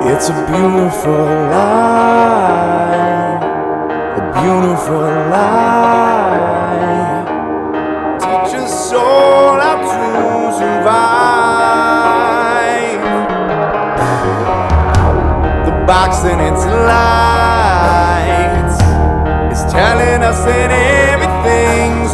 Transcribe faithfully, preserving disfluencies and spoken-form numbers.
It's a beautiful life, a beautiful life. Teach us all how to survive. The box and its lights is telling us that everything's